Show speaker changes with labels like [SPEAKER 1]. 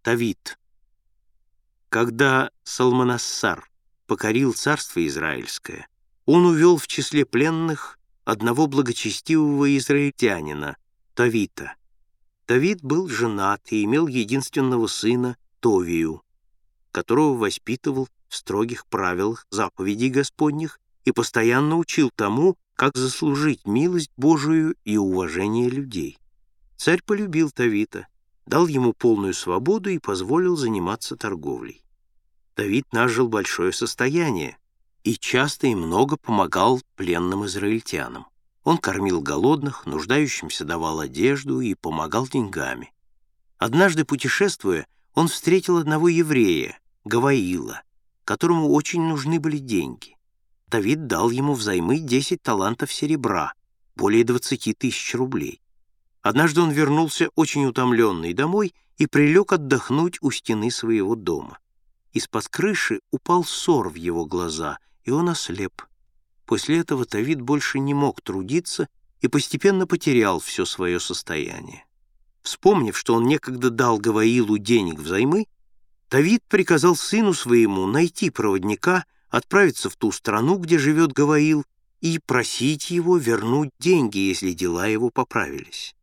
[SPEAKER 1] Тавит. Когда Салманассар покорил царство Израильское, он увел в числе пленных одного благочестивого израильтянина, Тавита. Тавит был женат и имел единственного сына Товию, которого воспитывал в строгих правилах заповедей Господних и постоянно учил тому, как заслужить милость Божию и уважение людей. Царь полюбил Тавита, дал ему полную свободу и позволил заниматься торговлей. Давид нажил большое состояние и часто и много помогал пленным израильтянам. Он кормил голодных, нуждающимся давал одежду и помогал деньгами. Однажды, путешествуя, он встретил одного еврея, Гаваила, которому очень нужны были деньги. Давид дал ему взаймы 10 талантов серебра, более 20 тысяч рублей. Однажды он вернулся очень утомленный домой и прилег отдохнуть у стены своего дома. Из-под крыши упал сор в его глаза, и он ослеп. После этого Давид больше не мог трудиться и постепенно потерял все свое состояние. Вспомнив, что он некогда дал Гаваилу денег взаймы, Давид приказал сыну своему найти проводника, отправиться в ту страну, где живет Гаваил, и просить его вернуть деньги, если дела его поправились.